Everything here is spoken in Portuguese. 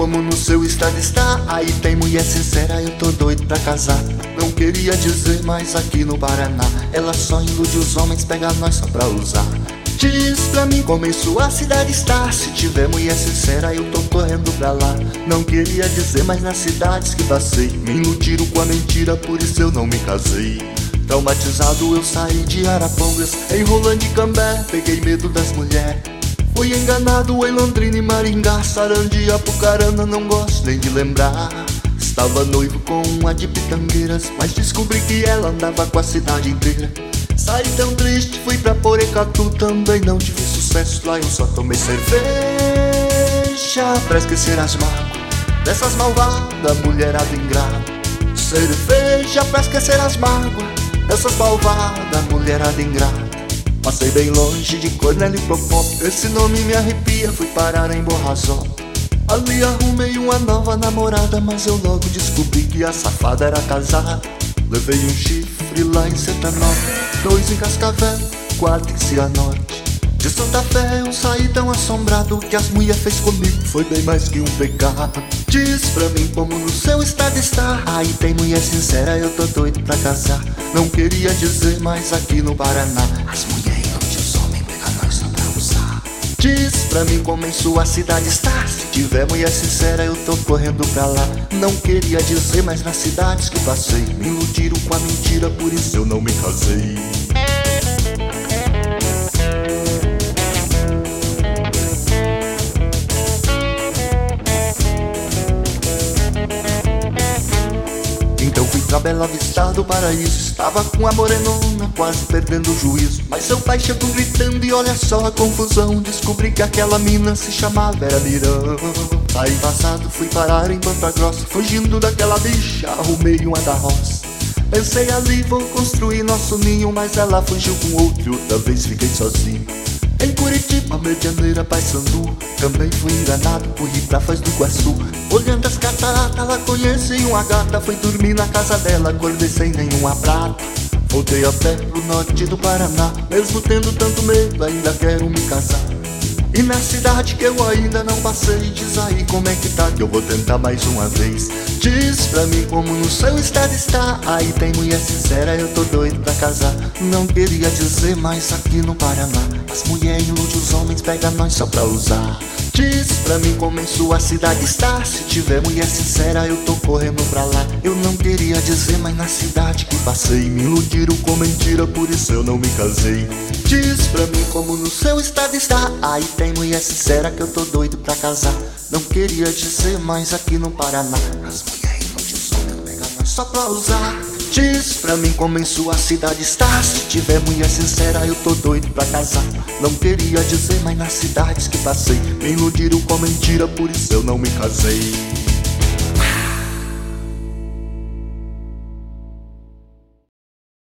como no seu estado está. Aí tem mulher sincera, eu tô doido pra casar. Não queria dizer, mas aqui no Paraná ela só ilude os homens, pega nós só pra usar. Diz pra mim como em sua cidade está. Se tiver mulher sincera, eu tô correndo pra lá. Não queria dizer, mas nas cidades que passei me iludiram com a mentira, por isso eu não me casei. Traumatizado eu saí de Arapongas, em Rolândia e Cambé, peguei medo das mulheres. Fui enganado em Londrina e Maringá, Sarandi e Apucarana, não gosto nem de lembrar. Estava noivo com uma de Pitangueiras, mas descobri que ela andava com a cidade inteira. Saí tão triste, fui pra Porecatu, também não tive sucesso, lá eu só tomei cerveja pra esquecer as mágoas dessas malvadas mulherada ingrata. Cerveja pra esquecer as mágoas dessas malvadas mulherada ingrata. Passei bem longe de Cornélio e Popó, esse nome me arrepia, fui parar em Borrazó. Ali arrumei uma nova namorada, mas eu logo descobri que a safada era casada. Levei um chifre lá em Santa Nova, 2 em Cascavel, 4 em Cianorte. De Santa Fé eu saí tão assombrado que as mulher fez comigo foi bem mais que um pecado. Diz pra mim como no seu estado está. Aí tem mulher sincera, eu tô doido pra casar. Não queria dizer, mas aqui no Paraná as mulher iludem os homens, pega nós só pra usar. Diz pra mim como em sua cidade está. Se tiver mulher sincera, eu tô correndo pra lá. Não queria dizer, mas nas cidades que passei me iludiram com a mentira, por isso eu não me casei. Então fui pra Bela Vista do Paraíso, estava com a morenona quase perdendo o juízo. Mas seu pai chegou gritando e olha só a confusão. Descobri que aquela mina se chamava Vera Mirão. Saí vazado, fui parar em Ponta Grossa, fugindo daquela bicha, arrumei uma da roça. Pensei ali, vou construir nosso ninho, mas ela fugiu com outro e outra vez fiquei sozinho. Em Curitiba, Medianeira, Paysandu, também fui enganado por ir pra Foz do Iguaçu. Olhando as cataratas, ela conheci uma gata, fui dormir na casa dela, acordei sem nenhuma prata. Voltei a pé pro norte do Paraná, mesmo tendo tanto medo, ainda quero me casar. E na cidade que eu ainda não passei, diz aí como é que tá, que eu vou tentar mais uma vez. Diz pra mim como no seu estado está. Aí tem mulher sincera, eu tô doido pra casar. Não queria dizer, mas aqui no Paraná as mulheres iludem os homens, pega nós só pra usar. Diz pra mim como em sua cidade está. Se tiver mulher sincera, eu tô correndo pra lá. Eu não queria dizer, mas na cidade que passei me iludiram com mentira, por isso eu não me casei. Diz pra mim como no seu estado está. Aí tem mulher sincera que eu tô doido pra casar. Não queria dizer, mas aqui no Paraná as mulheres iludem os homens, pega nós só pra usar. Diz pra mim como em sua cidade está. Se tiver mulher sincera, eu tô doido pra casar. Não queria dizer, mas nas cidades que passei me iludiram com mentira, por isso eu não me casei.